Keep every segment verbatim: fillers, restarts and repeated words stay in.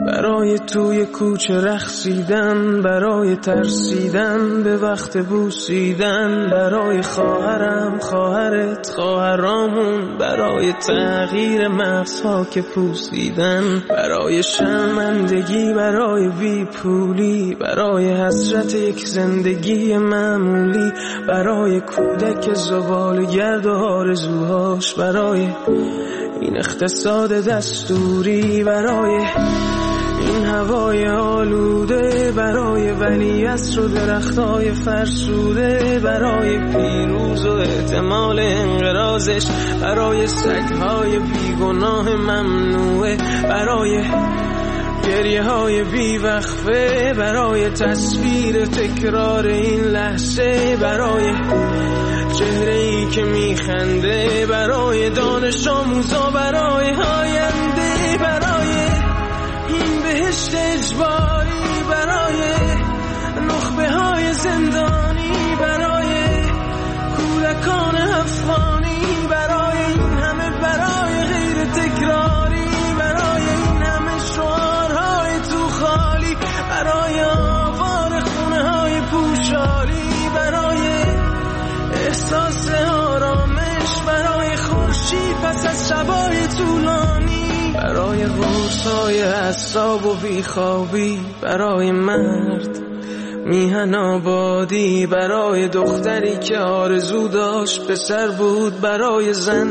برای توی کوچه رقصیدن، برای ترسیدن به وقت بوسیدن، برای خواهرم خواهرت خواهرامون، برای تغییر مغزها که پوسیدن، برای شرمندگی برای بی پولی، برای حسرت یک زندگی معمولی، برای کودک زبالگرد و آرزوهاش، برای این اقتصاد دستوری، برای این هوای آلوده، برای ولیعصر و درختای فرسوده، برای پیروز و احتمال انقراضش، برای سگهای بیگناه ممنوعه، برای گریه های بیوقفه، برای تصویر تکرار این لحظه، برای چهره ای که میخنده، برای دانش آموزا، برای آینده، برای این بهشت اجباری، برای نخبه های زندانی، برای کودکان افغانی، برای این همه برای غیر تکراری، برای این همه شعارهای تو خالی، برای آوار خونه های پوشالی، برای احساس آرامش، برای خورشید پس از شبای طولانی، برای غرصای اعصاب و بیخوابی، برای مرد میهن آبادی، برای دختری که آرزو داشت پسر بود، برای زن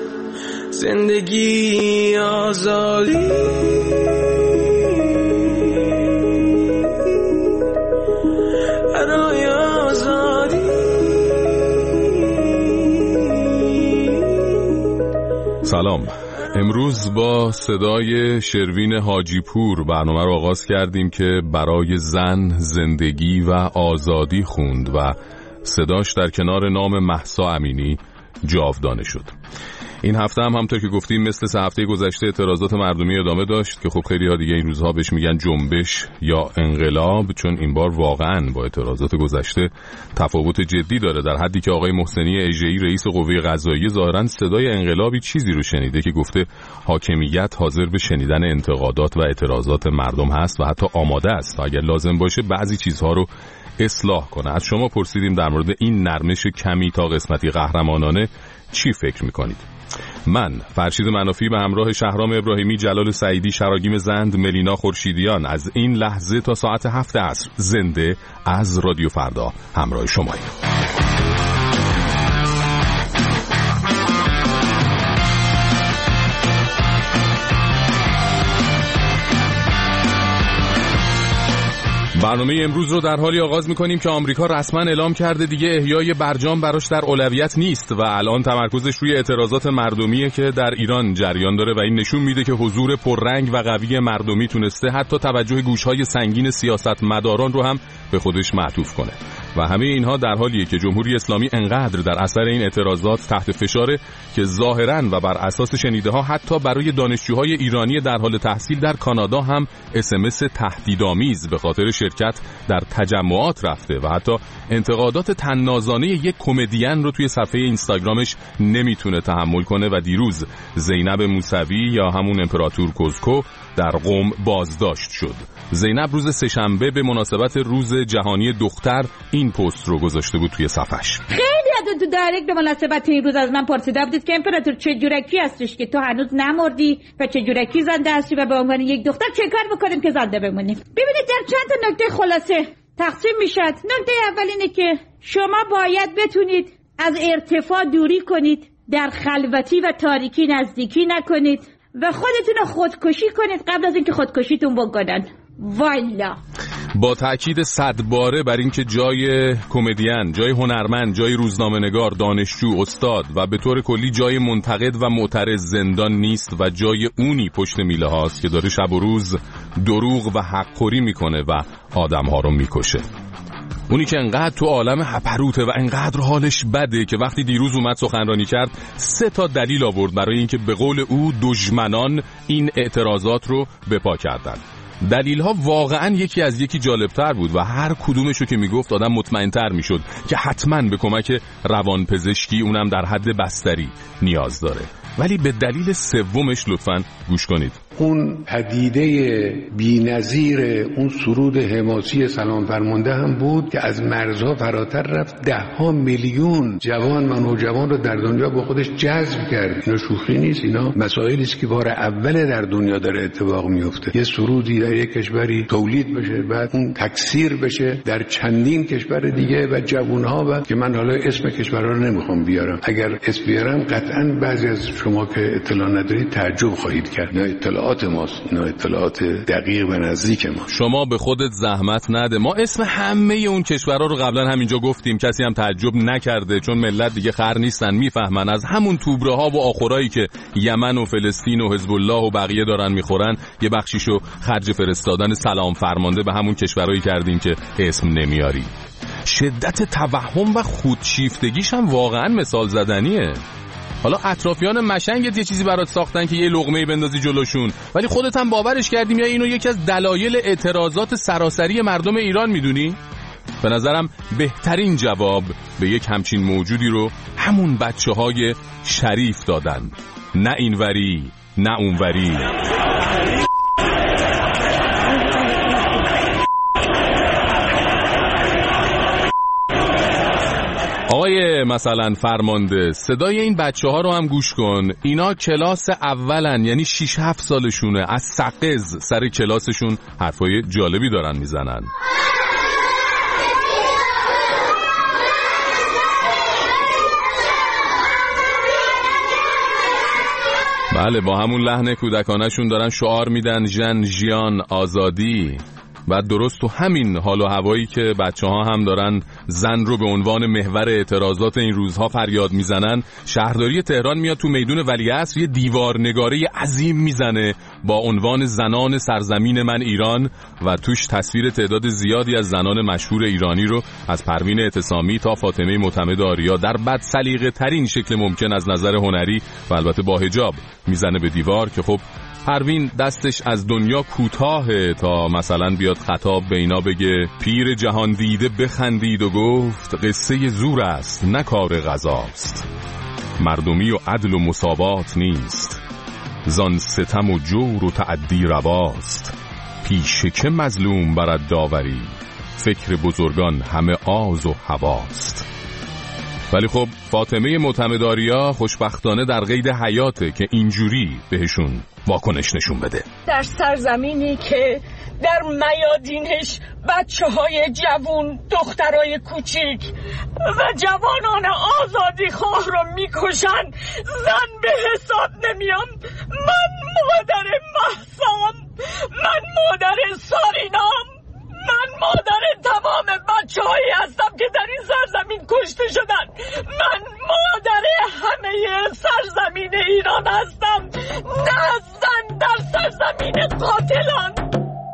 زندگی آزادی، برای آزادی. سلام، امروز با صدای شروین حاجی پور برنامه رو آغاز کردیم که برای زن زندگی و آزادی خوند و صداش در کنار نام مهسا امینی جاودانه شد. این هفته هم همونطور که گفتیم مثل سه هفته گذشته اعتراضات مردمی ادامه داشت که خب خیلی ها دیگه این روزها بهش میگن جنبش یا انقلاب، چون این بار واقعا با اعتراضات گذشته تفاوت جدی داره، در حدی که آقای محسنی اژه‌ای رئیس قوه قضاییه ظاهرا صدای انقلابی چیزی رو شنیده که گفته حاکمیت حاضر به شنیدن انتقادات و اعتراضات مردم هست و حتی آماده است و اگر لازم باشه بعضی چیزها رو اصلاح کنه. از شما پرسیدیم در مورد این نرمش کمی تا قسمتی قهرمانانه چی فکر میکنید؟ من فرشید منافی به همراه شهرام ابراهیمی، جلال سعیدی، شراگیم زند، ملینا خورشیدیان از این لحظه تا ساعت هفت عصر زنده از رادیو فردا همراه شماییم. برنامه امروز رو در حالی آغاز می‌کنیم که آمریکا رسما اعلام کرده دیگه احیای برجام براش در اولویت نیست و الان تمرکزش روی اعتراضات مردمیه که در ایران جریان داره و این نشون میده که حضور پررنگ و قوی مردمی تونسته حتی توجه گوش‌های سنگین سیاستمداران رو هم به خودش معطوف کنه و همه اینها در حالیه که جمهوری اسلامی انقدر در اثر این اعتراضات تحت فشاره که ظاهراً و بر اساس شنیده‌ها حتی برای دانشجوهای ایرانی در حال تحصیل در کانادا هم اس ام اس تهدیدآمیز به خاطر شرکت در تجمعات رفته و حتی انتقادات طنازانه یک کمدین رو توی صفحه اینستاگرامش نمیتونه تحمل کنه و دیروز زینب موسوی یا همون امپراتور کوزکو در قم بازداشت شد. زینب روز سه‌شنبه به مناسبت روز جهانی دختر این پست رو گذاشته بود توی صفحش. خیلی از تو دایرکت به مناسبت این روز از من پرسیده بودید که امپراتور چه جورکی هستش که تو هنوز نمردی و چه جورکی زنده هستی و به عنوان یک دختر چه کار بکنیم که زنده بمونیم. ببینید در چند تا نکته خلاصه تقسیم میشد. نکته اول اینه که شما باید بتونید از ارتفاع دوری کنید، در خلوتی و تاریکی نزدیکی نکنید و خودتون رو خودکشی کنید قبل از اینکه خودکشیتون بکنن. والا با تأکید صد باره بر اینکه جای کمدین، جای هنرمند، جای روزنامه‌نگار، دانشجو، استاد و به طور کلی جای منتقد و معترض زندان نیست و جای اونی پشت میله هاست که داره شب و روز دروغ و حق‌خوری میکنه و آدم‌ها رو میکشه. اونی که انقدر تو عالم هپروته و انقدر حالش بده که وقتی دیروز اومد سخنرانی کرد سه تا دلیل آورد برای اینکه به قول او دشمنان این اعتراضات رو بپا کردن. دلیل ها واقعا یکی از یکی جالبتر بود و هر کدومشو که میگفت آدم مطمئن‌تر میشد که حتما به کمک روانپزشکی اونم در حد بستری نیاز داره. ولی به دلیل سومش لطفاً گوش کنید. اون پدیده بی‌نظیر اون سرود حماسی سلام فرمانده هم بود که از مرزها فراتر رفت، ده ها میلیون جوان و نوجوان رو در دنیا با خودش جذب کرد. اینا شوخی نیست، اینا مسائلی است که بار اول در دنیا داره اتفاق میفته. یه سرودی در یک کشوری تولید بشه، بعد اون تکثیر بشه در چندین کشور دیگه و جوانها، و که من حالا اسم کشورها رو نمیخوام بیارم، اگر اسم بیارم قطعا بعضی از شما که اطلاع ندارید تعجب خواهید کرد. اینا اطلاعات ماست، اینا اطلاعات دقیق و نزدیک ما. شما به خودت زحمت نده، ما اسم همه اون کشورها رو قبلا همینجا گفتیم، کسی هم تعجب نکرده، چون ملت دیگه خر نیستن، میفهمن. از همون توبره ها و آخرایی که یمن و فلسطین و حزب الله و بقیه دارن میخورن، یه بخشیشو خرج فرستادن سلام فرمانده به همون کشورهایی کردین که اسم نمیاری. شدت توهم و خودشیفتگیش هم واقعا مثال زدنیه. حالا اطرافیان مشنگت یه چیزی برات ساختن که یه لقمه‌ای بندازی جلوشون، ولی خودت هم باورش کردیم یا اینو یکی از دلایل اعتراضات سراسری مردم ایران میدونی؟ به نظرم بهترین جواب به یک همچین موجودی رو همون بچه‌های شریف دادن. نه اینوری نه اونوری. آقای مثلا فرمانده، صدای این بچه ها رو هم گوش کن. اینا کلاس اولن، یعنی شش هفت سالشونه، از سقز سر کلاسشون حرفای جالبی دارن میزنن. بله، با همون لحن کودکانشون دارن شعار میدن ژن ژیان آزادی. و درست تو همین حال و هوایی که بچه ها هم دارن زن رو به عنوان محور اعتراضات این روزها فریاد میزنن، شهرداری تهران میاد تو میدون ولیعصر یه دیوار نگاره عظیم میزنه با عنوان زنان سرزمین من ایران، و توش تصویر تعداد زیادی از زنان مشهور ایرانی رو از پروین اعتصامی تا فاطمه معتمد آریا در بد سلیقه ترین شکل ممکن از نظر هنری و البته با حجاب میزنه به دیوار، که خب پروین دستش از دنیا کوتاهه تا مثلا بیاد خطاب به اینا بگه پیر جهان دیده بخندید و گفت قصه زور است نه کار غزاست، مردمی و عدل و مساوات نیست، زان ستم و جور و تعدی رواست، پیش که مظلوم برد داوری، فکر بزرگان همه آز و هواست. ولی خب فاطمه معتمد آریا خوشبختانه در قید حیاته که اینجوری بهشون واکنش نشون بده. در سرزمینی که در میادینش بچه های جوون، دخترای کوچیک و جوانان آزادی خواه رو میکشن، زن به حساب نمیام. من مادر مهسام، من مادر سارینام، من مادر تمام بچه هایی هستم که در این سرزمین کشته شدن. من مادر همه سرزمین ایران هستم، نه زن در سرزمین قاتلان.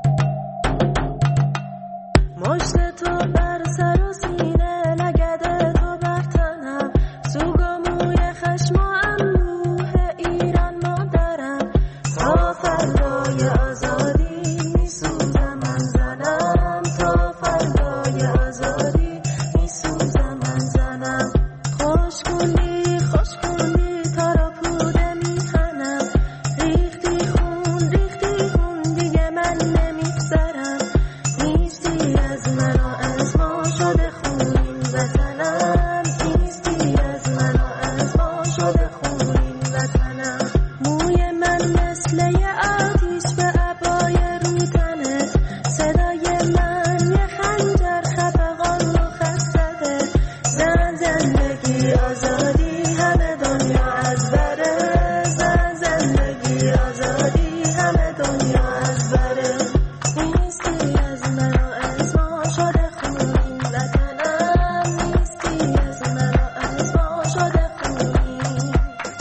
مشت تو بر سر و سینه، لگد تو بر تنم، سوگ و موی خشم و انبوه ایران مادرم، تا فردای آزادی میسوزم من زنم، تا فردای آزادی میسوزم من زنم. خوش کنی خوش کنی تا را پوده میخنم، ریختی خون ریختی خون دیگه من نمیگذرم، نیستی از من و از ما شده خون این وطنم، نیستی از من و از ما شده خون این وطنم. موی من مثل یه آتیش به عبای رو تنت، صدای من یه خنجر خفقان رو خستده، زن زندگی آزادی همه دنیا از بره، زن زندگی آزادی همه دنیا از بره، نیستی از من و از ما شده خون این وطنم، نیستی از من و از ما شده خون این.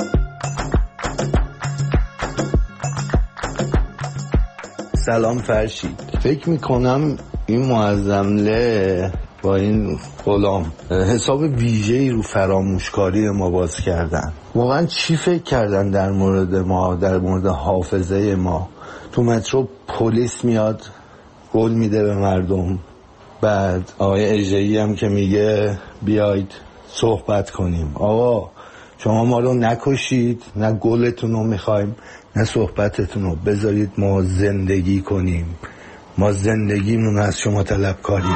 سلام فرشید. فکر میکنم این معظمله با این غلام حساب ویژه‌ای رو فراموشکاری ما باز کردن. واقعا چی فکر کردن در مورد ما، در مورد حافظه ما؟ تو مترو پلیس میاد قول میده به مردم، بعد آقای اژه‌ای هم که میگه بیاید صحبت کنیم. آقا شما ما رو نکشید، نه گلتون رو میخوایم نه صحبتتون رو، بذارید ما زندگی کنیم. ما زندگیمون از شما طلب کاریم.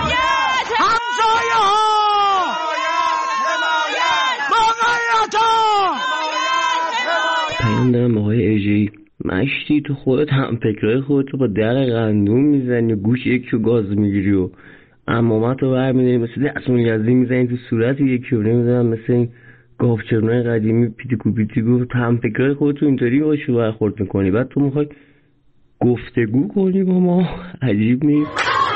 پیام دارم آقای ایجی، مشتی تو خودت هم فکرهای خودت رو با در قندون میزنی و گوش یکی رو گاز میگیری و امامت رو برمیداری مثل دستمون یزدی میزنی تو صورت یکی رو نمیزنم مثل این گاوچرونای قدیمی پیتیکو پیتیکو. هم فکرهای خودت رو اینطوری باشی برخورد میکنی، بعد تو میخوای گفتگو کنی با ما. عجیب نیست؟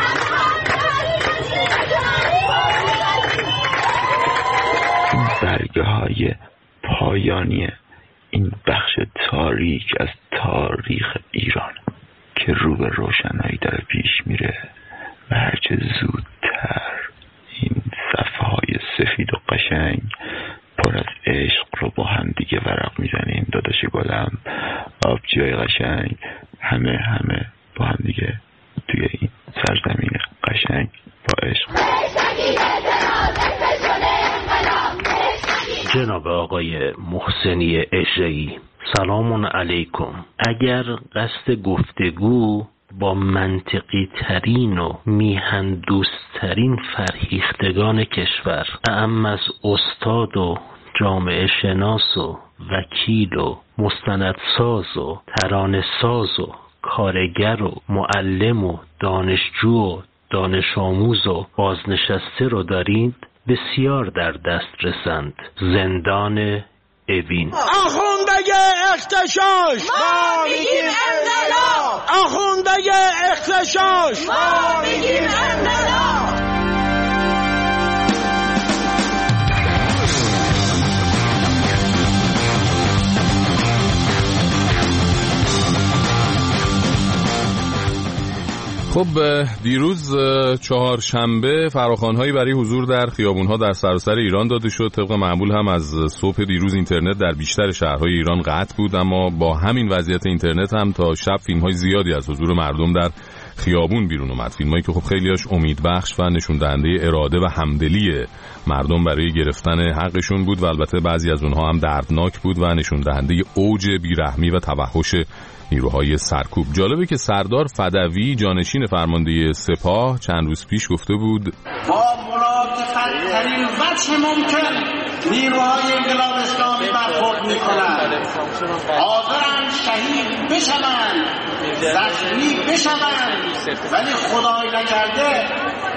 برگه های پایانی این بخش تاریک از تاریخ ایران که رو به روشنایی داره پیش میره و هرچه زودتر این صفحه های سفید و قشنگ پر از عشق رو با هم دیگه ورق میزنیم. داداش گلم، آبجیای قشنگ، همه همه با هم دیگه توی این سرزمین قشنگ با عشق. جناب آقای محسنی اژه‌ای، سلام علیکم. اگر قصد گفتگو با منطقی ترین و میهن دوست ترین فرهیختگان کشور، اعم از استاد و جامعه شناس و وکیل و مستندساز و ترانه‌ساز و کارگر و معلم و دانشجو و دانش آموز و بازنشسته رو دارید، بسیار در دست رسند. زندان اوین. آخونده اختشاش ما میگیم انقلاب. آخونده اختشاش ما میگیم انقلاب. خب دیروز چهارشنبه فراخوان‌هایی برای حضور در خیابون‌ها در سراسر ایران داده شد. طبق معمول هم از صبح دیروز اینترنت در بیشتر شهرهای ایران قطع بود، اما با همین وضعیت اینترنت هم تا شب فیلم‌های زیادی از حضور مردم در خیابون بیرون اومد. فیلمایی که خب خیلیاش امیدبخش و نشون دهنده اراده و همدلی مردم برای گرفتن حقشون بود و البته بعضی از اونها هم دردناک بود و نشون دهنده اوج بیرحمی و توحش نیروهای سرکوب. جالبه که سردار فدوی جانشین فرمانده سپاه چند روز پیش گفته بود با ملاطفت‌ترین وجه ممکن نیروهای انقلاب اسلامی برخورد می‌کنند، حاضرند شهید بشوند، زخمی بشوند، ولی خدای نکرده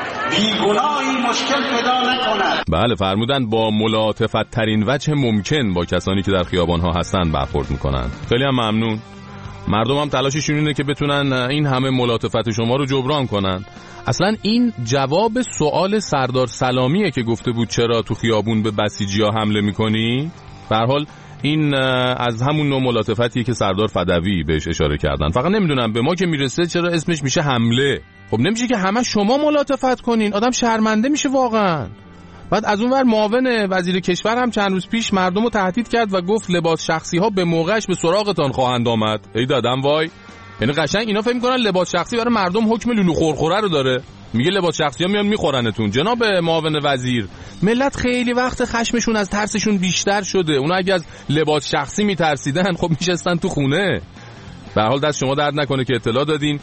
بیگناهی مشکل پیدا نکند. بله، فرمودن با ملاطفت‌ترین وجه ممکن با کسانی که در خیابان‌ها هستن برخورد می‌کنند. خیلی هم ممنون. مردم هم تلاششون اینه که بتونن این همه ملاطفت شما رو جبران کنن. اصلا این جواب سوال سردار سلامیه که گفته بود چرا تو خیابون به بسیجی‌ها حمله میکنی؟ به هر حال این از همون نوع ملاطفتیه که سردار فدوی بهش اشاره کردن. فقط نمیدونم به ما که میرسه چرا اسمش میشه حمله. خب نمیشه که همه شما ملاطفت کنین، آدم شرمنده میشه واقعا. بعد از اون ور معاون وزیر کشور هم چند روز پیش مردم رو تهدید کرد و گفت لباس شخصی ها به موقعش به سراغتان خواهند آمد. ای دادم وای. یعنی قشنگ اینا فکر می‌کنن لباس شخصی برای مردم حکم لولو خورخوره رو داره. میگه لباس شخصی ها میان میخورنتون. جناب معاون وزیر، ملت خیلی وقت خشمشون از ترسشون بیشتر شده. اونا اگه از لباس شخصی میترسیدن خب میشستن تو خونه. به هر حال دست شما درد نکنه که اطلاع دادین.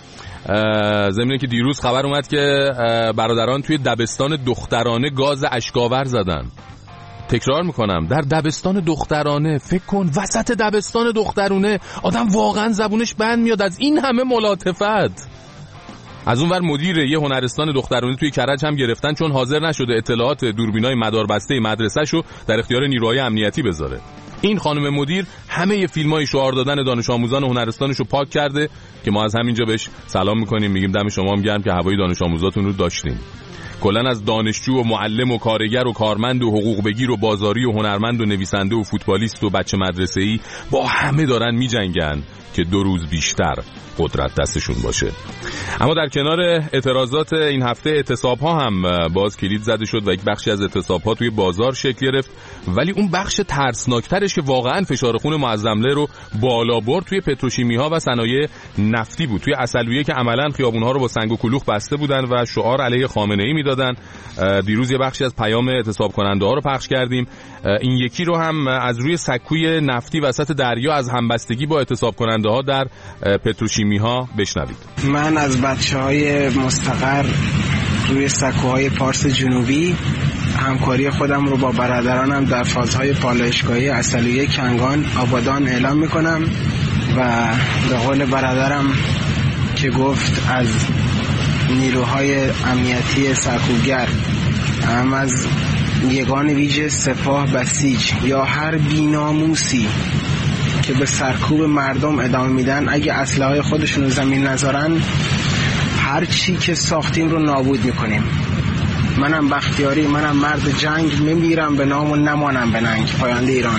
ضمن که دیروز خبر اومد که برادران توی دبستان دخترانه گاز اشک‌آور زدن. تکرار میکنم، در دبستان دخترانه. فکر کن وسط دبستان دخترونه آدم واقعا زبونش بند میاد از این همه ملاطفت. از اون ور مدیر یه هنرستان دخترانه توی کرج هم گرفتن چون حاضر نشده اطلاعات دوربینای مداربسته مدرسه‌شو در اختیار نیروهای امنیتی بذاره. این خانم مدیر همه فیلمای شعار دادن دانش آموزان هنرستانشو پاک کرده که ما از همینجا بهش سلام میکنیم، میگیم دم شما هم گرم که هوای دانش آموزاتون رو داشتین. کلا از دانشجو و معلم و کارگر و کارمند و حقوق بگیر و بازاری و هنرمند و نویسنده و فوتبالیست و بچه مدرسه‌ای با همه دارن میجنگن که دو روز بیشتر قدرت دستشون باشه. اما در کنار اعتراضات این هفته اعتصاب ها هم باز کلید زده شد و یک بخشی از اعتصاب ها توی بازار شکل گرفت، ولی اون بخش ترسناکترش که واقعا فشار خون معظمله رو بالا برد توی پتروشیمی ها و صنایع نفتی بود. توی عسلویه که عملاً خیابون ها رو با سنگ و کلوخ بسته بودن و شعار علیه خامنه ای میدادن. دیروز یه بخشی از پیام اعتصاب کننده ها رو پخش کردیم. این یکی رو هم از روی سکوی نفتی وسط دریا از همبستگی با اعتصاب کننده ها در پتروشیمی ها بشنوید. من از بچهای مستقر روی سکوهای پارس جنوبی همکاری خودم رو با برادرانم در فازهای پالایشگاهی عسلویه کنگان آبادان اعلام میکنم و به قول برادرم که گفت از نیروهای امنیتی سرکوبگر، هم از یگان ویژه سپاه بسیج یا هر بی‌ناموسی که به سرکوب مردم ادامه میدن، اگه اسلحه خودشون رو زمین نذارن هر چی که ساختیم رو نابود میکنیم. منم بختیاری، منم مرد جنگ، میمیرم به نام و نمانم به ننگ. پاینده ایران.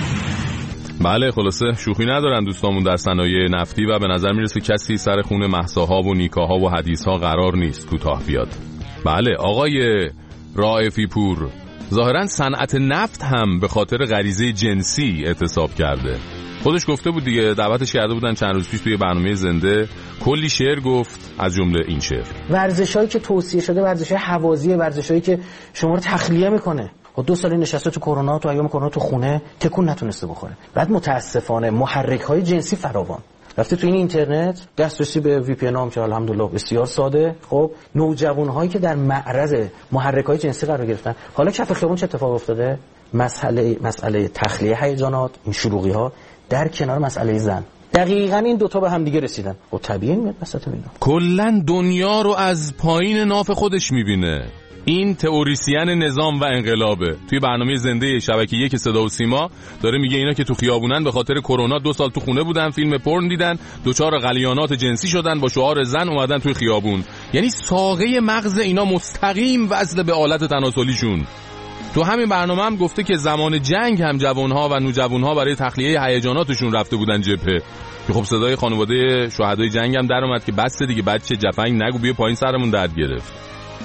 بله، خلاصه شوخی ندارن دوستامون در صنایع نفتی و به نظر میرسه کسی سر خون مهساها و نیکاها و حدیثها قرار نیست کوتاه بیاد. بله، آقای رائفی پور، ظاهرا صنعت نفت هم به خاطر غریزه جنسی اعتصاب کرده. خودش گفته بود دیگه، دعوتش کرده بودن چند روز پیش توی برنامه زنده، کلی شعر گفت، از جمله این شعر: ورزشایی که توصیه شده ورزشای هوازی، ورزشایی که شما رو تخلیه میکنه. و دو سال نشسته تو کرونا، تو ایام کرونا تو خونه، تکون نتونسته بخوره. بعد متاسفانه محرک‌های جنسی فراوان. رفته تو این اینترنت دسترسی به وی پی ان هم که الحمدلله بسیار ساده. خب نوجوان‌هایی که در معرض محرک‌های جنسی قرار گرفتن، حالا کف خیابون چه اتفاق افتاده؟ مسئله مسئله تخلیه هیجانات، این شلوغی‌ها در کنار مسئله زن، دقیقاً این دوتا به هم دیگه رسیدن. و طبیعی میاد وسط اینا. کلاً دنیا رو از پایین ناف خودش میبینه. این تئوریسین نظام و انقلابه. توی برنامه زنده شبکه یک صدا و سیما داره میگه اینا که تو خیابونن به خاطر کرونا دو سال تو خونه بودن، فیلم پورن دیدن، دوچار غلیانات جنسی شدن، با شعار زن اومدن توی خیابون. یعنی ساقه مغز اینا مستقیم وصل به آلت تناسلیشون. تو همین برنامه هم گفته که زمان جنگ هم جوانها و نوجوانها برای تخلیه هیجاناتشون رفته بودن جبهه. که خب صدای خانواده شهدای جنگ هم در اومد که بس دیگه، بچه جفنگ نگو، بیا پایین سرمون درد گرفت.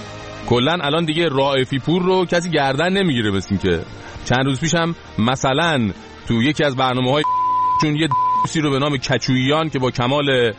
کلن الان دیگه رائفی پور رو کسی گردن نمیگیره. مثل که چند روز پیش هم مثلا تو یکی از برنامه‌های چون یه دوستی رو به نام کچوییان که با کمال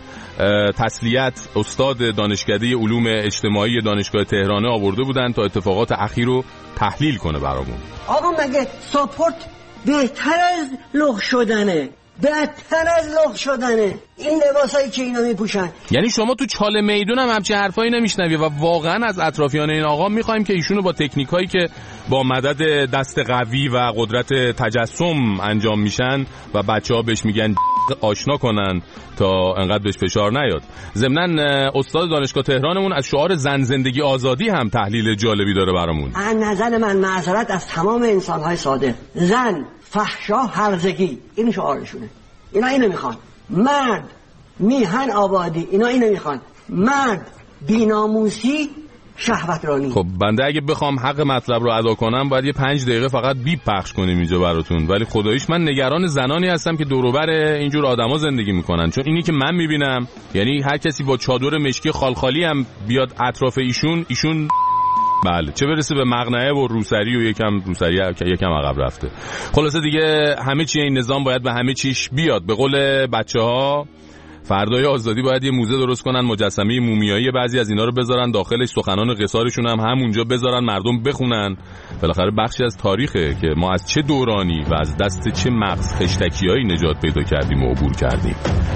تسلیت استاد دانشکده علوم اجتماعی دانشگاه تهران آورده بودن تا اتفاقات اخیر رو تحلیل کنه برامون. آقا مگه ساپورت بهتر از لخ شدنه؟ بدتر از لخ شدنه این لباسایی که اینا میپوشن. یعنی شما تو چاله میدون هم همچه حرفایی نمیشنوی و واقعا از اطرافیان این آقا میخوایم که ایشونو با تکنیکایی که با مدد دست قوی و قدرت تجسم انجام میشن و بچه‌ها بهش میگن آشنا کنن تا انقدر بهش فشار نیاد. ضمناً استاد دانشگاه تهرانمون از شعار زن زندگی آزادی هم تحلیل جالبی داره برامون. از نظر من معذرت از تمام انسان‌های ساده، زن، فحشا، هرزگی، این شعارشونه. اینا اینو میخوان. مرد، میهن آبادی، اینا اینو میخوان. مرد، بی‌ناموسی، شهوت رانی. خب بنده اگه بخوام حق مطلب رو ادا کنم باید یه پنج دقیقه فقط بیپ پخش کنیم اینجا براتون، ولی خداییش من نگران زنانی هستم که دور و بر اینجور آدما زندگی میکنن. چون اینی که من میبینم، یعنی هر کسی با چادر مشکی خالخالی هم بیاد اطراف ایشون ایشون بله، چه برسه به مقنعه و روسری و یکم روسری یکم عقب رفته. خلاصه دیگه همه چی این نظام باید به همه چیش بیاد. به قول بچه‌ها فردای آزادی باید یه موزه درست کنن، مجسمه مومیایی بعضی از اینا رو بذارن داخلش، سخنان قصارشون هم همونجا بذارن، مردم بخونن. بالاخره بخشی از تاریخه که ما از چه دورانی و از دست چه مغز خشتکیایی نجات پیدا کردیم و عبور کردیم.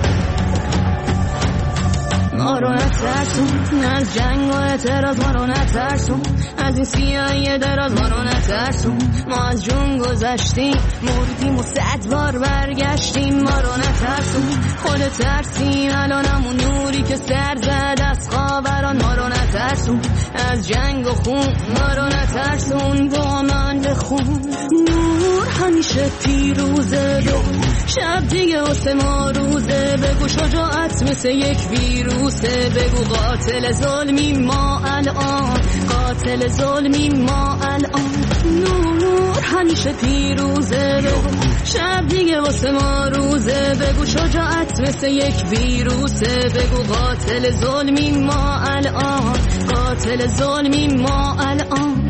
ما رو نترسون از جنگ و اعتراض، ما رو نترسون از این سیاهی دراز، ما رو نترسون. ما از جون گذشتیم، مردیم و صد بار برگشتیم. ما رو نترسون، خود ترسیم الان همون نوری که سر زد از خاوران. ما رو نترسون از جنگ و خون، ما رو نترسون با من بخون. نور همیشه پیروزه، دو شب دیگه واسه ما روزه، بگو شجاعت مثل یک ویروسه، بگو قاتل ظلمی ما الان، قاتل ظلمی ما الان، نور همیشه پیروزه، بگو شب دیگه واسه ما روزه، بگو شجاعت مثل یک ویروسه، بگو قاتل ظلمی ما الان، قاتل ظلمی ما الان.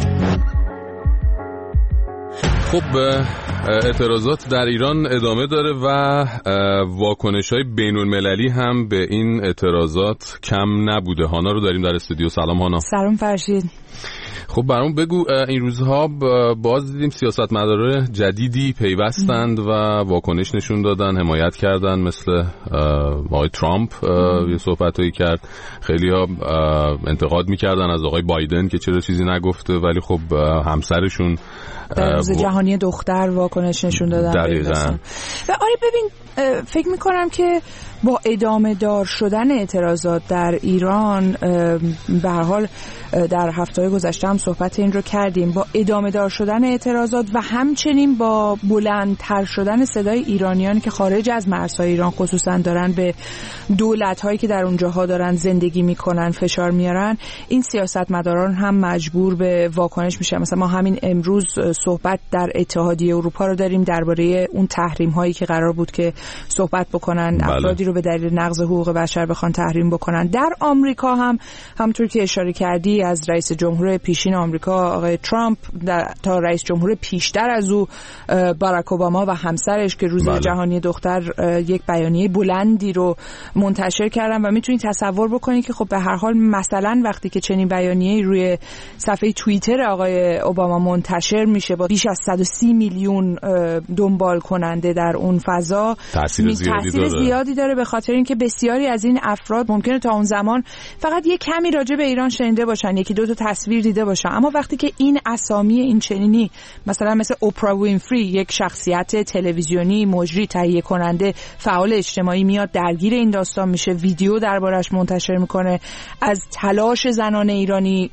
خب اعتراضات در ایران ادامه داره و واکنش‌های بین‌المللی هم به این اعتراضات کم نبوده. هانا رو داریم در استودیو. سلام هانا. سلام فرشید. خب برام بگو، این روزها باز دیدیم سیاستمداران جدیدی پیوستند و واکنش نشون دادن، حمایت کردن، مثل آقای ترامپ یه صحبتایی کرد. خیلی ها انتقاد میکردن از آقای بایدن که چرا چیزی نگفته، ولی خب همسرشون در روز جهانی دختر واکنش نشون دادن. دقیقاً. و آره ببین، فکر میکنم که با ادامه دار شدن اعتراضات در ایران، به هر حال در هفته‌های گذشته هم صحبت این رو کردیم، با ادامه دار شدن اعتراضات و همچنین با بلندتر شدن صدای ایرانیان که خارج از مرزهای ایران خصوصا دارن به دولت‌هایی که در اونجاها دارن زندگی میکنن فشار میارن، این سیاستمداران هم مجبور به واکنش میشن. مثلا ما همین امروز صحبت در اتحادیه اروپا رو داریم درباره اون تحریم‌هایی که قرار بود که صحبت بکنن، بله. افرادی رو به دلیل نقض حقوق بشر بخوان تحریم بکنن. در آمریکا هم همونطور که اشاره کردی، از رئیس جمهور پیشین آمریکا آقای ترامپ تا رئیس جمهور پیشتر از او باراک اوباما و همسرش که روز بله. جهانی دختر یک بیانیه بلندی رو منتشر کردن و میتونید تصور بکنید که خب به هر حال مثلا وقتی که چنین بیانیه‌ای روی صفحه توییتر آقای اوباما منتشر میشه با بیش از صد و سی میلیون دنبال کننده در اون فضا، تاثیر زیادی, تأثیر زیادی داره، به خاطر اینکه بسیاری از این افراد ممکنه تا اون زمان فقط یک کمی راجع به ایران شنیده باشن، یکی دو تا تصویر دیده باشن، اما وقتی که این اسامی این چنینی مثلا مثل اوپرا وینفری، یک شخصیت تلویزیونی، مجری، تهیه کننده، فعال اجتماعی میاد درگیر این داستان میشه، ویدیو دربارش منتشر میکنه، از تلاش زنان ایرانی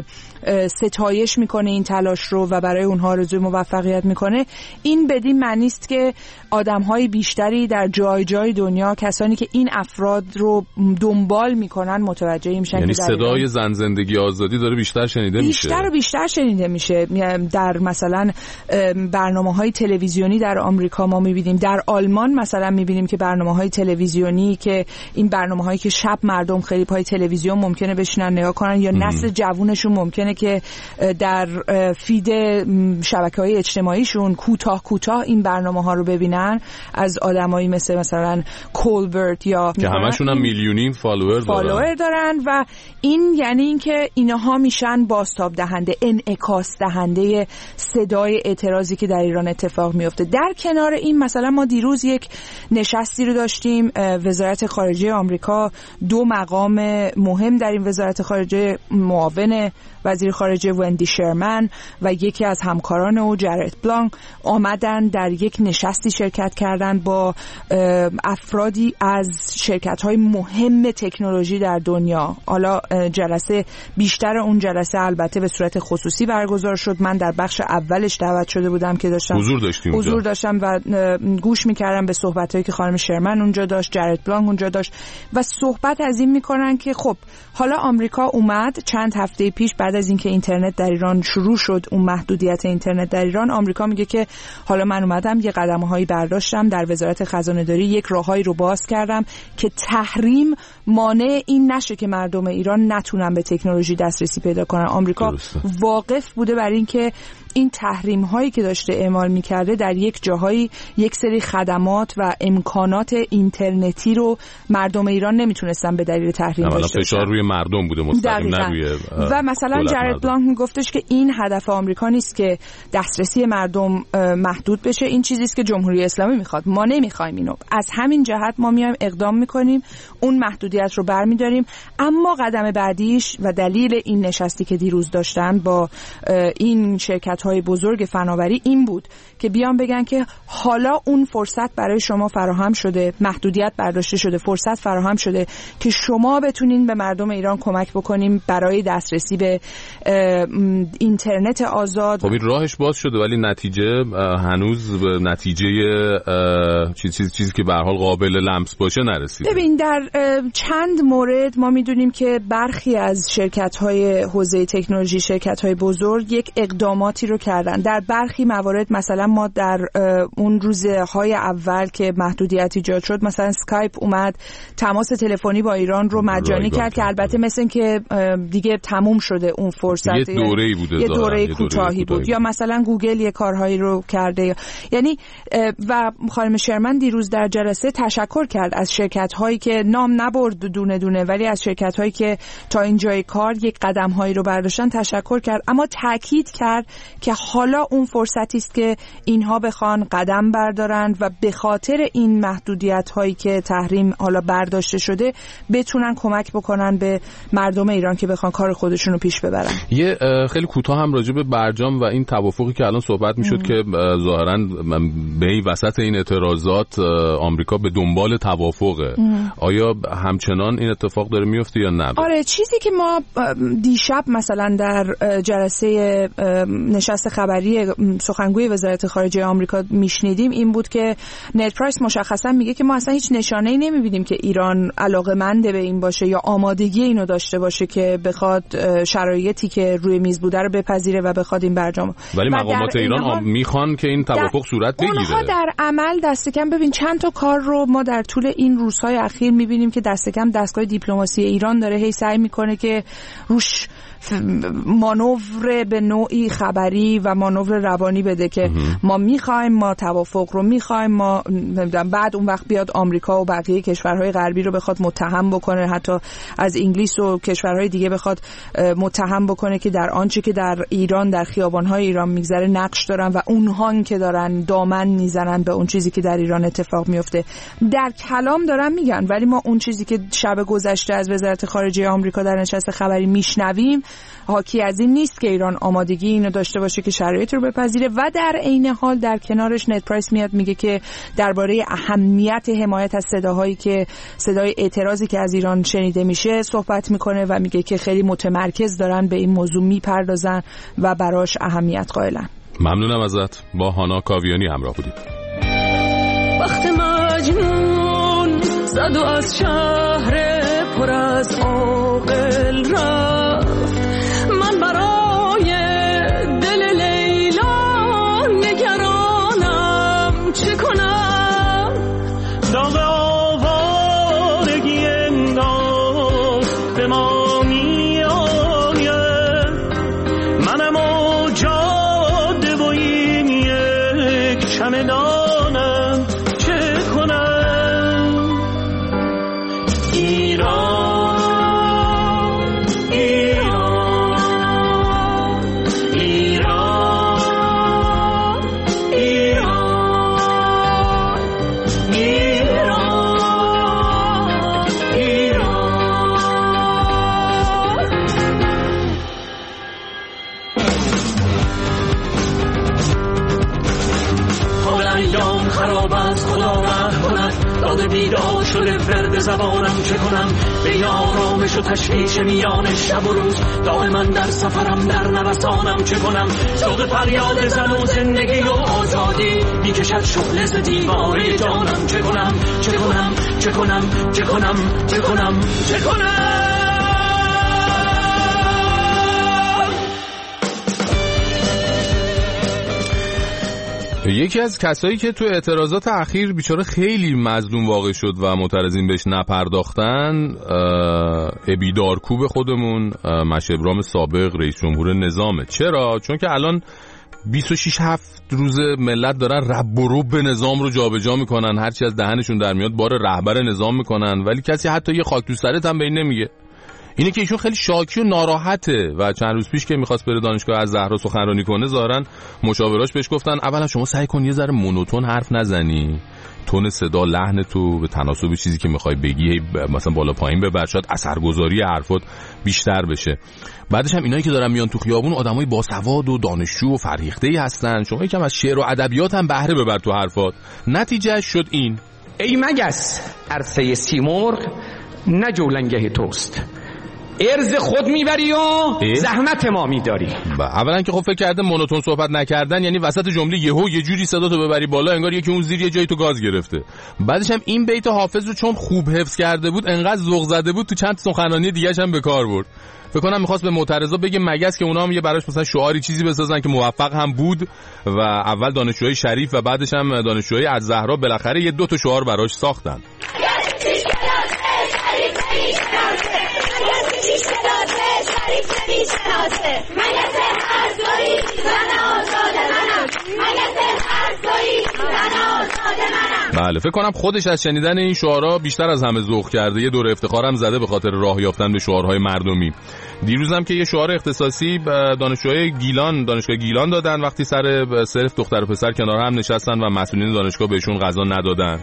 ستایش میکنه این تلاش رو و برای اونها آرزوی موفقیت میکنه، این بدین معنی است که آدم‌های بیشتری در جای جای دنیا، کسانی که این افراد رو دنبال میکنن، متوجه میشن یعنی که صدای زن زندگی آزادی داره بیشتر شنیده میشه، بیشتر و بیشتر شنیده میشه. در مثلا برنامه‌های تلویزیونی در آمریکا ما میبینیم، در آلمان مثلا میبینیم که برنامه‌های تلویزیونی که این برنامه‌هایی که شب مردم خیلی پای تلویزیون ممکنه بشینن نگاه کنن، یا نسل جوونشون ممکنه که در فید شبکه‌های اجتماعیشون کوتاه کوتاه این برنامه‌ها رو ببینن، از آدمایی مثل مثلا کولبرت یا که همشون هم میلیونی فالوور دارن. فالوور دارن و این یعنی اینکه اینها میشن بازتاب دهنده، انعکاس دهنده صدای اعتراضی که در ایران اتفاق میفته. در کنار این مثلا ما دیروز یک نشستی رو داشتیم، وزارت خارجه آمریکا دو مقام مهم در این وزارت خارجه، معاون وزیر خارجه وندی شرمن و یکی از همکاران او جرد بلانک آمدن در یک نشستی شرکت کردن با افرادی از شرکت‌های مهم تکنولوژی در دنیا. حالا جلسه بیشتر اون جلسه البته به صورت خصوصی برگزار شد. من در بخش اولش دعوت شده بودم که داشتم حضور داشتیم حضور داشتم و گوش می‌کردم به صحبتایی که خانم شرمن اونجا داشت، جرد بلانک اونجا داشت و صحبت از این می‌کنن که خب حالا آمریکا اومد چند هفته پیش بعد از اینکه اینترنت در ایران شروع شد، اون محدودیت اینترنت در ایران، آمریکا میگه که حالا من اومدم یه قدم‌هایی برداشتم، در وزارت خزانه‌داری یک راههایی رو باز کردم که تحریم مانع این نشه که مردم ایران نتونن به تکنولوژی دسترسی پیدا کنن. آمریکا درسته. واقف بوده بر این که این تحریم هایی که داشته اعمال میکرده در یک جاهایی یک سری خدمات و امکانات اینترنتی رو مردم ایران نمیتونستن به دلیل تحریم داشته باشن. فشار روی مردم بوده مستقیم، نه روی و مثلا جرد بلانک میگفتش که این هدف آمریکا نیست که دسترسی مردم محدود بشه، این چیزی است که جمهوری اسلامی میخواد، ما نمیخوایم اینو. از همین جهت ما میایم اقدام میکنیم، اون محدودیت رو برمیداریم. اما قدم بعدیش و دلیل این نشستی که دیروز داشتن با این شرکت شرکت‌های بزرگ فناوری این بود که بیان بگن که حالا اون فرصت برای شما فراهم شده، محدودیت برداشته شده، فرصت فراهم شده که شما بتونین به مردم ایران کمک بکنیم برای دسترسی به اینترنت آزاد. خب این راهش باز شده ولی نتیجه هنوز به نتیجه چیز چیز چیزی که به هر حال قابل لمس باشه نرسیده. ببین در چند مورد ما میدونیم که برخی از شرکت‌های حوزه تکنولوژی، شرکت‌های بزرگ یک اقداماتی رو کردن. در برخی موارد مثلا ما در اون روزهای اول که محدودیت ایجاد شد مثلا اسکایپ اومد تماس تلفنی با ایران رو مجانی کرد که البته مثل این که دیگه تموم شده اون فرصت، یه دوره‌ای بوده، یه دوره کوتاهی بود. یا مثلا گوگل یه کارهایی رو کرده. یعنی و خانم شرمن دیروز در جلسه تشکر کرد از شرکت‌هایی که نام نبرد دونه دونه ولی از شرکت‌هایی که تا اینجای کار یک قدم‌هایی رو برداشتن تشکر کرد، اما تاکید کرد که حالا اون فرصتی است که اینها بخوان قدم بردارن و به خاطر این محدودیت‌هایی که تحریم حالا برداشته شده بتونن کمک بکنن به مردم ایران که بخوان کار خودشون رو پیش ببرن. یه خیلی کوتاه هم راجع به برجام و این توافقی که الان صحبت میشد که ظاهراً به وسط این اعتراضات آمریکا به دنبال توافقه. آیا همچنان این اتفاق داره میفته یا نه؟ آره، چیزی که ما دیشب مثلا در جلسه نشست خبری سخنگوی وزارت خارجه آمریکا میشنیدیم این بود که نت پرایس مشخصا میگه که ما اصلا هیچ نشانه‌ای نمیبینیم که ایران علاقه‌مند به این باشه یا آمادگی اینو داشته باشه که بخواد شرایطی که روی میز بوده رو بپذیره و بخواد این برجام. ولی مقامات ایران آم... میخوان که این توافق صورت بگیره. اونها در عمل دست کم ببین چند تا کار رو ما در طول این روزهای اخیر میبینیم که دست کم دستگاه دیپلماسی ایران داره هی سعی میکنه که روش مانور به نوعی خبری و مانور روانی بده که ما میخوایم، ما توافق رو میخوایم، ما بعد اون وقت بیاد آمریکا و بقیه کشورهای غربی رو بخواد متهم بکنه، حتی از انگلیس و کشورهای دیگه بخواد متهم بکنه که در آنچه که در ایران در خیابانهای ایران میگذره نقش دارن و اونها که دارن دامن میزنن به اون چیزی که در ایران اتفاق میفته. در کلام دارن میگن ولی ما اون چیزی که شب گذشته از وزارت خارجه آمریکا در نشست خبری میشنویم حاکی از این نیست که ایران آمادگی اینو داشته باشه که شرایط رو بپذیره و در عین حال در کنارش نت پرایس میاد میگه که درباره اهمیت حمایت از صداهایی که صدای اعتراضی که از ایران شنیده میشه صحبت میکنه و میگه که خیلی متمرکز دارن به این موضوع میپردازن و براش اهمیت قائلن. ممنونم ازت. با هانا کاویانی همراه بودید. وقت مجنون زد و از شهر پر از عاقل رفت، من برای دل لیلا نگرانم، چه کنم؟ داغ آوارگی انداز به ما می آید، منم و جاده و این یک چمدانم، چه کنم؟ ایران بیدار شده فرد زبانم، چه کنم؟ بین آرامش و تشویش میان شب و روز دائما در سفرم در نوسانم، چه کنم؟ صوت فریاد زن و زندگی و آزادی میکشد شعله ز دیواره جانم، چه کنم؟ چه کنم؟ چه کنم؟ چه کنم؟ چه کنم؟ چه کنم؟ یکی از کسایی که تو اعتراضات اخیر بیچاره خیلی مظلوم واقع شد و معترضین بهش نپرداختن، ابی دارکوب خودمون، مشهبرام سابق رئیس جمهور نظامه. چرا؟ چون که الان بیست و شش هفت روز ملت دارن رب و روب نظام رو جابجا میکنن، هرچی از دهنشون در میاد بار رهبر نظام میکنن، ولی کسی حتی یه خاک تو سرت هم به این نمیگه. اینه که ایشون خیلی شاکی و ناراحته و چند روز پیش که میخواست بره دانشگاه از زهرا سخنرانی کنه ظاهرا مشاوراش بهش گفتن اولا شما سعی کن یه ذره مونوتون حرف نزنی، تون صدا، لحن تو به تناسب چیزی که میخوای بگی مثلا بالا پایین ببر، شاید اثرگذاری حرفات بیشتر بشه. بعدش هم اینایی که دارن میان تو خیابون آدمای باسواد و دانشجو و فرهیخته‌ای هستن، شما یکم از شعر و ادبیات هم بهره ببر تو حرفات. نتیجه شد این: ای مگس عرصه سیمرغ نه جولنگه توست، ارز خود میبری و زحمت ما میداری. اولا که خب فکر کرده مونوتون صحبت نکردن یعنی وسط جمله یهو یه جوری صدا تو ببری بالا انگار یکی اون زیر یه جایی تو گاز گرفته. بعدش هم این بیت حافظ رو چون خوب حفظ کرده بود انقدر ذوق زده بود تو چند سخنرانی دیگه‌ش هم به کار برد. فکر کنم می‌خواست به معترضا بگه مگس که اونا هم یه براش مثلا شعاری چیزی بسازن که موفق هم بود و اول دانشجوهای شریف و بعدش هم دانشجوهای الزهرا بالاخره یه دو تا شعار براش ساختن. بله فکر کنم خودش از شنیدن این شعارها بیشتر از همه ذوق کرده، یه دور افتخارم زده به خاطر راه یافتن به شعارهای مردمی. دیروزم که یه شعار اختصاصی دانشجوهای گیلان دانشگاه گیلان دادن وقتی سر صرف دختر و پسر کنار هم نشستن و مسئولین دانشگاه بهشون غذا ندادن.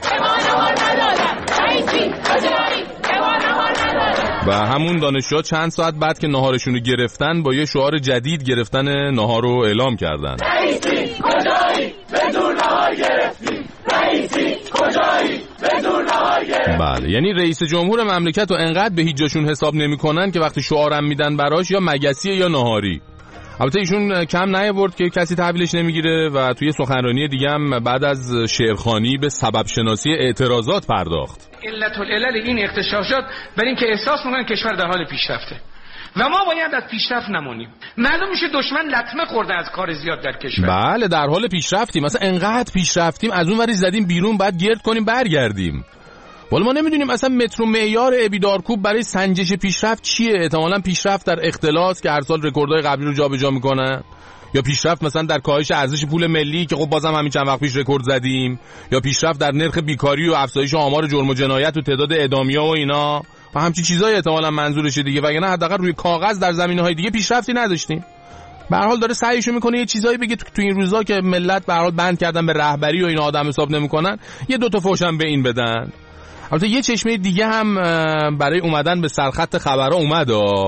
و همون دانشجوها چند ساعت بعد که ناهارشون رو گرفتن با یه شعار جدید گرفتن ناهار رو اعلام کردن. رئیسی کجایی بدون ناهار گرفتیم، رئیسی کجایی بدون ناهار گرفتیم. بله یعنی رئیس جمهور مملکت رو انقدر به هیچ جاشون حساب نمی‌کنن که وقتی شعارم میدن براش یا مگسیه یا ناهاری. البته ایشون کم نیاورد که کسی تحویلش نمیگیره و توی سخنرانی دیگه هم بعد از شعرخوانی به سبب شناسی اعتراضات پرداخت. علت العلل این اغتشاشات برای اینکه احساس می‌کنن کشور در حال پیشرفته و ما باید از پیشرفت نمونیم. معلوم میشه دشمن لطمه خورده از کار زیاد در کشور. بله در حال پیشرفتیم، مثلا انقدر پیشرفتیم از اون وری زدیم بیرون بعد گرد کنیم برگردیم. ولی ما نمیدونیم اصلا متر و معیار ابیدارکوب برای سنجش پیشرفت چیه. احتمالاً پیشرفت در اختلاس که هر سال رکوردهای قبلی رو جابجا میکنن، یا پیشرفت مثلا در کاهش ارزش پول ملی که خب بازم همین چند وقت پیش رکورد زدیم، یا پیشرفت در نرخ بیکاری و افزایش آمار جرم و جنایت و تعداد اعدامیا و اینا و همچین چیزای احتمالاً منظورشه دیگه، وگرنه حداقل روی کاغذ در زمینه‌های دیگه پیشرفتی نداشتیم. به هر حال داره سعیشو میکنه یه چیزایی بگه تو, تو این روزا که ملت به هر حال بند کردن به رهبری و اینا آدم حساب نمیکنن، یه دو تا فوشم به این بدن. البته یه چشمه دیگه هم برای اومدن به سرخط خبرها اومد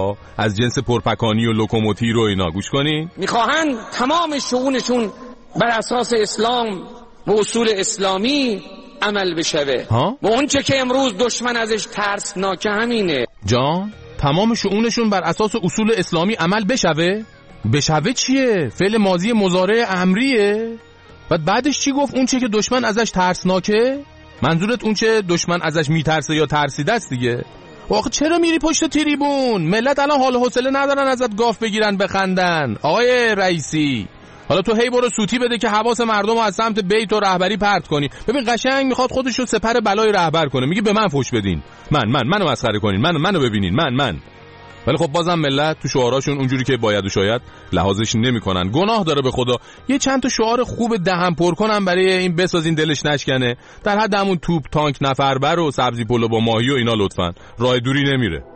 از جنس پرپکانی و لوکوموتیر و اینا. گوش کنین. میخواهن تمام شؤونشون بر اساس اسلام و اصول اسلامی عمل بشوه و اون چه که امروز دشمن ازش ترسناکه همینه. جان تمام شؤونشون بر اساس اصول اسلامی عمل بشوه؟ بشوه چیه؟ فعل ماضی مضارع امریه. بعد بعدش چی گفت؟ اون چه که دشمن ازش ترسناکه؟ منظورت اون چه دشمن ازش میترسه یا ترسیده است دیگه. آخه چرا میری پشت تریبون؟ ملت الان حال و حوصله ندارن ازت گاف بگیرن بخندن. آقای رئیسی حالا تو هی برو سوتی بده که حواس مردم رو از سمت بیت و رهبری پرت کنی. ببین قشنگ میخواد خودش رو سپر بلای رهبر کنه، میگه به من فوش بدین، من من منو مسخره کنین، منو منو ببینین، من من ولی خب بازم ملت تو شعاراشون اونجوری که باید و شاید لحاظش نمیکنن. گناه داره به خدا. یه چند تا شعار خوب دهن پر کنم برای این بسازین دلش نشکنه، در حد همون توپ تانک نفربر و سبزی پلو با ماهی و اینا لطفاً. راه دوری نمیره.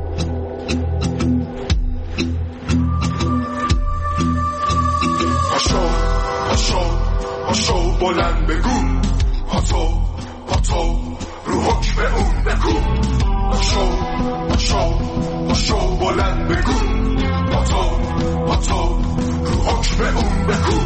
پاشو پاشو پاشو بلند بگو، پاتو پاتو رو حکم اون بگو. پاشو پاشو پاشو بلند بگو، پاتو پاتو رو حکم اون بگو.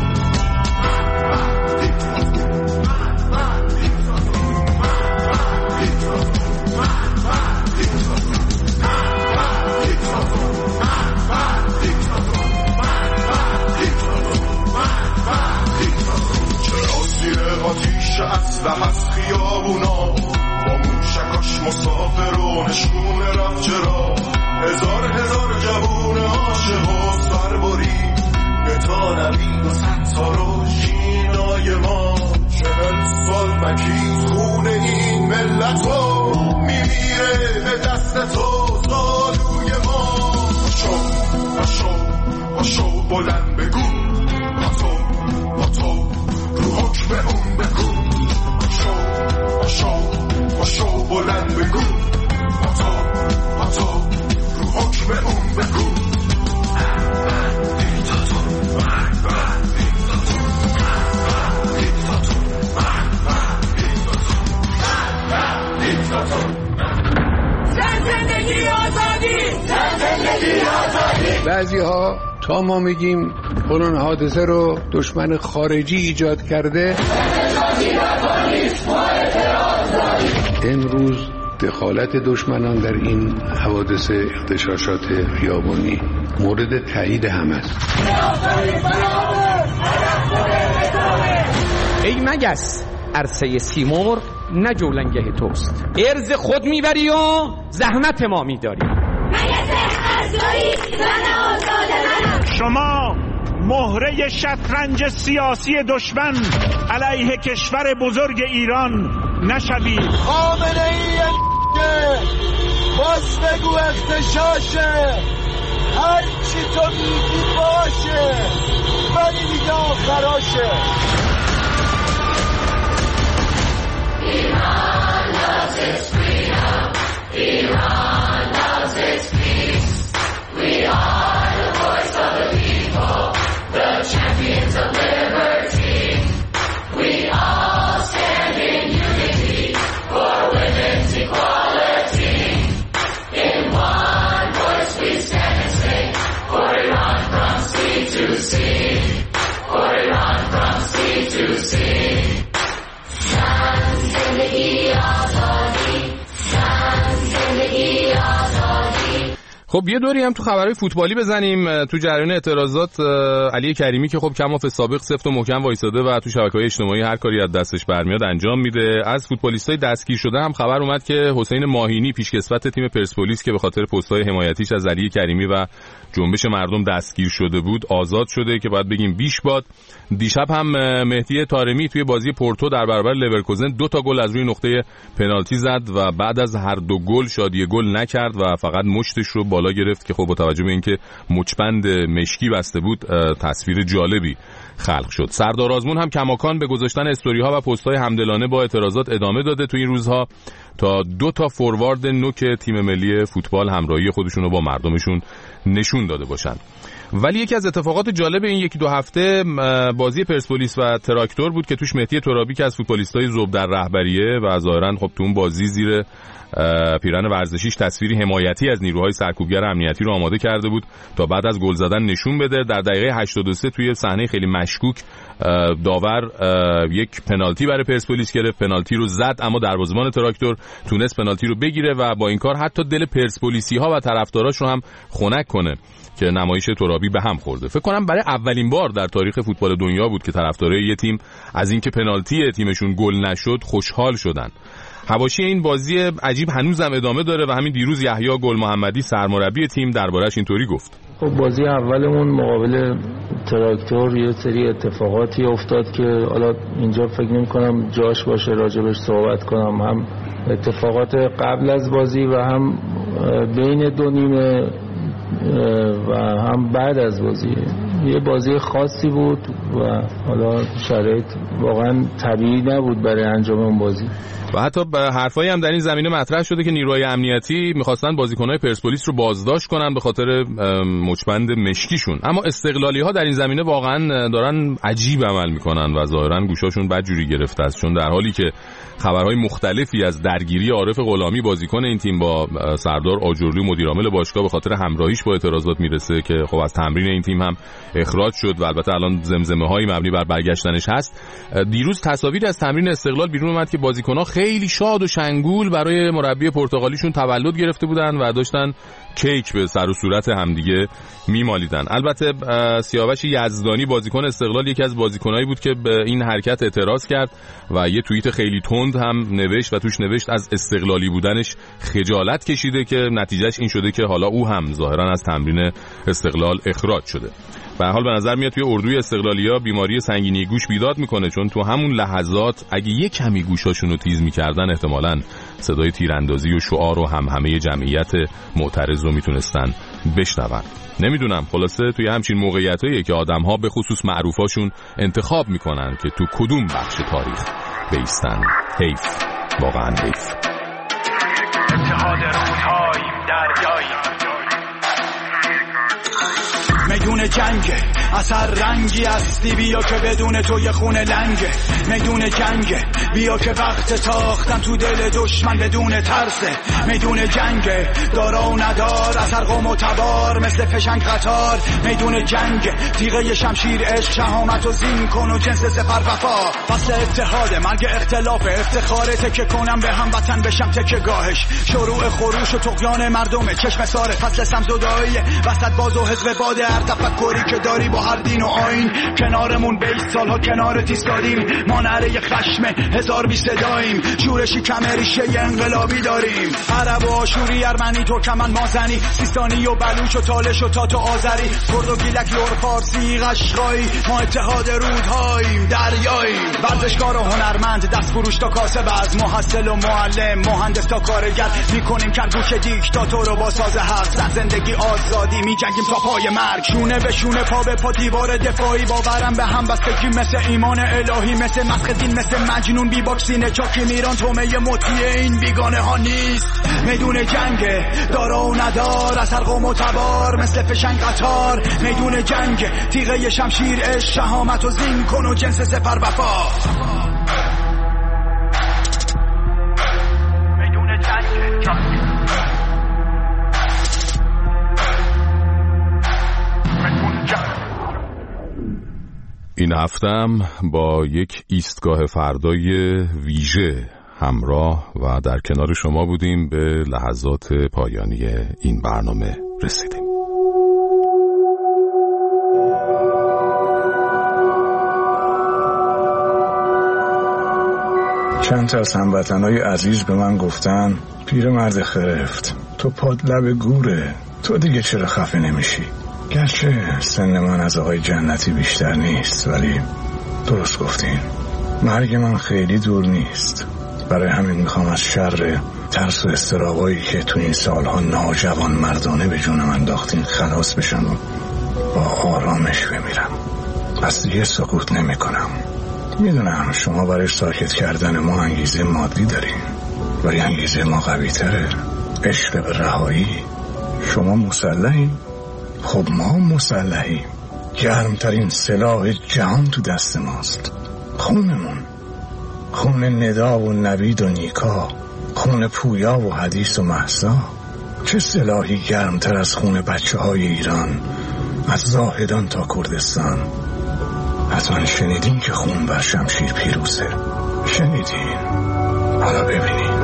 چرا زیر آتیش اسلحه از خیابونا با موشکاش مسافر و نشون رفت؟ چرا هزار هزار جوون عاشق و سربری نتانمی و ستار و شینای ما چهل سال مکید خون این ملت رو میمیره به دست تو زالوی ما. پاشو پاشو پاشو بلند بگو، پاتو پاتو رو حکم اون بگو. پاشو پاشو پاشو بلند بگو، پاتو پاتو رو حکم اون بگو. بعضی ها تا ما میگیم اون حادثه رو دشمن خارجی ایجاد کرده، امروز دخالت دشمنان در این حوادث اغتشاشات خیابانی مورد تایید هم است. ای مگس، عرصه سیمرغ نه جولنگه توست. ارز خود میبری و زحمت ما میداری. شما مهره شطرنج سیاسی دشمن علیه کشور بزرگ ایران نشوید. خامنه ای باز بگو اغتشاشه، هر چی تو میگی باشه، ولی دیگه آخراشه. Iran loves its freedom. Iran loves its peace. We are the voice of the people, the champions of liberty. We all stand in unity for women's equality. In one voice we stand and sing for Iran from sea to sea. For Iran from sea to sea. خب یه دوری هم تو خبرهای فوتبالی بزنیم. تو جریان اعتراضات علی کریمی که خب کماف سابق سفت و محکم وایساده و تو شبکه‌های اجتماعی هر کاری از دستش برمیاد انجام میده. از فوتبالیستای دستگیر شده هم خبر اومد که حسین ماهینی پیشکسوت تیم پرسپولیس که به خاطر پست‌های حمایتیش از علی کریمی و جنبش مردم دستگیر شده بود آزاد شده که باید بگیم بیش باد. دیشب هم مهدی طارمی توی بازی پورتو در برابر لورکوزن دو تا گل از روی نقطه پنالتی زد و بعد از هر دو گل شادی گل نکرد و فقط مشتش رو بالا گرفت که خب با توجه به اینکه مچبند مشکی بسته بود تصویر جالبی خلق شد. سردار آزمون هم کماکان به گذاشتن استوری ها و پست های همدلانه با اعتراضات ادامه داده تو این روزها تا دو تا فوروارد نوک تیم ملی فوتبال همراهی خودشون رو با مردمشون نشون داده باشن. ولی یکی از اتفاقات جالب این یکی دو هفته بازی پرسپولیس و تراکتور بود که توش مهدی ترابی که از فوتبالیستای ذوب در رهبریه و ظاهرا خب تو اون بازی زیر پیرن ورزشیش تصویری حمایتی از نیروهای سرکوبگر امنیتی رو آماده کرده بود تا بعد از گل زدن نشون بده. در دقیقه هشتاد و سه توی صحنه خیلی مشکوک داور یک پنالتی برای پرسپولیس گرفت، پنالتی رو زد اما دروازه‌بان تراکتور تونست پنالتی رو بگیره و با این کار حتی دل پرسپولیسی ها و طرفداراش رو هم خنک کنه که نمایش ترابی به هم خورده. فکر کنم برای اولین بار در تاریخ فوتبال دنیا بود که طرفدارای یه تیم از اینکه پنالتی تیمشون گل نشد خوشحال شدن. حواشی این بازی عجیب هنوزم ادامه داره و همین دیروز یحیی گل محمدی سرمربی تیم دربارش اینطوری گفت: خب بازی اولمون مقابل تراکتور یه سری اتفاقاتی افتاد که حالا اینجا فکر نمی‌کنم جاش باشه راجبش صحبت کنم، هم اتفاقات قبل از بازی و هم بین دو نیمه و هم بعد از بازی. یه بازی خاصی بود و حالا شرایط واقعا طبیعی نبود برای انجام اون بازی. و حتی حرفایی هم در این زمینه مطرح شده که نیروهای امنیتی می‌خواستن بازیکن‌های پرسپولیس رو بازداشت کنن به خاطر مچبند مشکیشون، اما استقلالی‌ها در این زمینه واقعا دارن عجیب عمل می‌کنن و ظاهراً گوشاشون بدجوری گرفته است، چون در حالی که خبرهای مختلفی از درگیری عارف غلامی بازیکن این تیم با سردار آجرلو مدیر عامل باشگاه به خاطر همراهیش با اعتراضات میرسه که خب از تمرین این تیم هم اخراج شد و البته الان زمزمه‌های مبنی بر برگشتنش هست. دیروز تصاویری از تمرین استقلال بیرون اومد که بازیکن‌ها خیلی شاد و شنگول برای مربی پرتغالیشون تولد گرفته بودن و داشتن کیک به سر و صورت همدیگه میمالیدن. البته سیاوش یزدانی بازیکن استقلال یکی از بازیکنایی بود که به این حرکت اعتراض کرد و یه توییت خیلی تند هم نوشت و توش نوشت از استقلالی بودنش خجالت کشیده که نتیجهش این شده که حالا او هم ظاهرا از تمرین استقلال اخراج شده. به هر حال به نظر میاد توی اردوی استقلالیا بیماری سنگینی گوش بیداد میکنه، چون تو همون لحظات اگه یه کمی گوشاشون رو تیز میکردن احتمالاً صدای تیراندازی و شعار و هم همه جمعیت معترض رو میتونستن بشنون. نمیدونم، خلاصه توی همچین موقعیتایی که آدم‌ها به خصوص معروفاشون انتخاب میکنن که تو کدوم بخش تاریخ بیستن. حیف، واقعا حیف. اتحاد روزهاییم دریایی میدون جنگ اثر رنگی هستی، بیا که بدون تو یه خونه لنگه میدون جنگه، بیا که وقت تاختن تو دل دشمن بدون ترسه میدون جنگه، دارا و ندار اثر قوم و تبار مثل فشنگ قطار میدون جنگه، تیغه شمشیر عشق شهامت و زین کن و جنس سپر وفا، فصل اتحاد مرگ اختلاف افتخاره، تکه کنم به هم وطن بشم تکه گاهش، شروع خروش و طغیان مردمه، چشم ساره فصل سمزدایی وسط باز و حزب باد هر تفکری که داری با هر دین و آیین، کنارمون بیست سالها کنارت ایستادیم، ما نعره خشم هزار بی صداییم، شورشی کم ریشه انقلابی داریم، عرب و آشوری ارمنی ترکمن مازنی سیستانی و بلوچ و تالش و تات و آذری، کرد و گیلک لور فارسی قشقایی، ما اتحاد رودهاییم دریاییم، ورزشکار و هنرمند دست فروش تا کاسب، از محصل و معلم مهندس تا کارگر، میکنیم کرگوش دیکتاتور رو با ساز هست، زندگی آزادی میجنگیم تا پای مرگ، شونه به شونه پا به پا دیوار دفاعی، باورم به هم بستگی مثل ایمان الهی، مثل مسخ دین مثل مجنون بی باکسینه چاکی میران تومه مطیع این بیگانه ها نیست میدون جنگه، دارا و ندار اثر قوم و تبار مثل فشنگ قطار میدون جنگه، تیغه شمشیر عشق شهامت و زین کن و جنس سپر وفا میدون جنگه. این هفتم با یک ایستگاه فردای ویژه همراه و در کنار شما بودیم، به لحظات پایانی این برنامه رسیدیم. چند تا از هموطنهای عزیز به من گفتن پیرمرد خرفت، تو پاد لب گوره، تو دیگه چرا خفه نمیشی؟ گرچه سن من از آقای جنتی بیشتر نیست، ولی درست گفتین، مرگ من خیلی دور نیست. برای همین میخوام از شر ترس و استرابایی که تو این سالها ناجوان مردانه به جونم انداختین خلاص بشم و با آرامش بمیرم. پس دیگه سکوت نمی کنم. میدونم شما برای ساکت کردن ما انگیزه مادی دارین، ولی انگیزه ما قوی تره، عشق به رهایی. شما مسلحین، خب ما مسلحیم. گرمترین سلاح جهان تو دست ماست، خونمون، خون ندا و نوید و نیکا، خون پویا و حدیث و مهسا. چه سلاحی گرمتر از خون بچه های ایران، از زاهدان تا کردستان. حتما شنیدین که خون بر شمشیر پیروزه، شنیدین؟ حالا ببینین.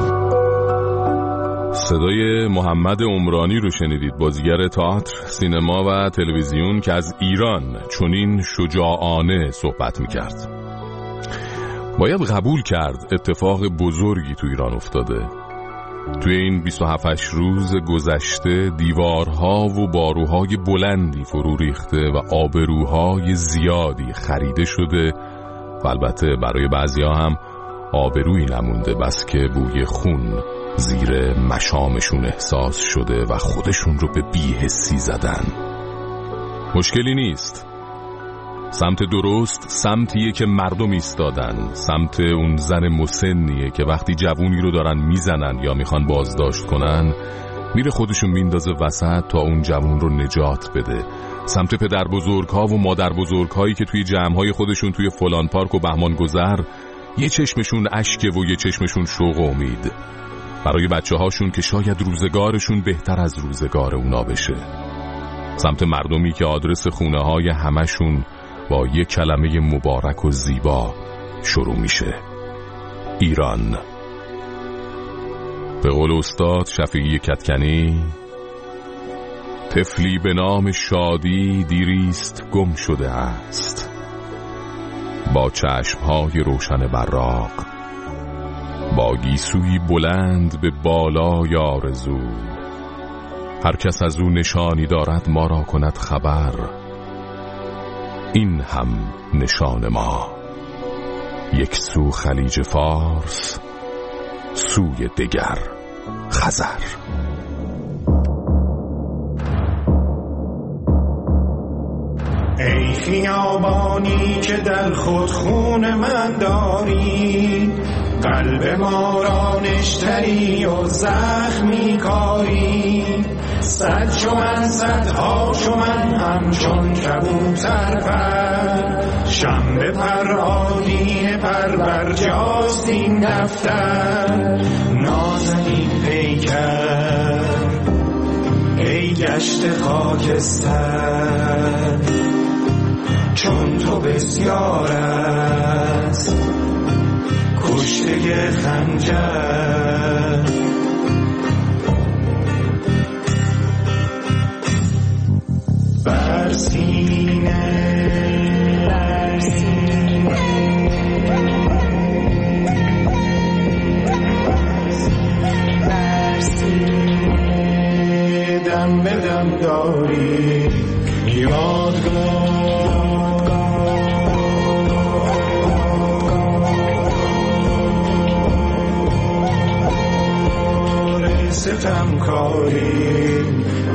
صدای محمد عمرانی رو شنیدید، بازیگر تئاتر، سینما و تلویزیون که از ایران چنین شجاعانه صحبت میکرد. باید قبول کرد اتفاق بزرگی تو ایران افتاده. توی این بیست و هفت روز گذشته دیوارها و باروهای بلندی فرو ریخته و آبروهای زیادی خریده شده و البته برای بعضیا هم آبرویی نمونده، بس که بوی خون زیر مشامشون احساس شده و خودشون رو به بی‌حسی زدن. مشکلی نیست. سمت درست سمتیه که مردم ایستادن، سمت اون زن مسنیه که وقتی جوونی رو دارن میزنن یا میخوان بازداشت کنن میره خودشون میندازه وسط تا اون جوون رو نجات بده، سمت پدر بزرگ ها و مادر بزرگ هایی که توی جمع های خودشون توی فلان پارک و بهمان گذر یه چشمشون اشکه و یه چشمشون شوق و امید برای بچه هاشون که شاید روزگارشون بهتر از روزگار اونا بشه، سمت مردمی که آدرس خونه های همشون با یک کلمه مبارک و زیبا شروع میشه: ایران. به قول استاد شفیعی کدکنی، طفلی به نام شادی دیریست گم شده است، با چشمهای روشن براق، با گیسوی بلند به بالای آرزو. هر کس از او نشانی دارد ما را کند خبر، این هم نشان ما. یک سو خلیج فارس، سوی دگر خزر. ای خیابانی که در خود خون من داری، قلب ما را نشتری و زخمی کاری. صد چو من صدها چو من همچون کبوتر پر شنبه پر آدینه پر برجاست این دفتر نازنین پیکر ای گشت خاکستر چون تو بسیار است کشته خنجر بر سینه دم به دم داری یادگار ستمکاری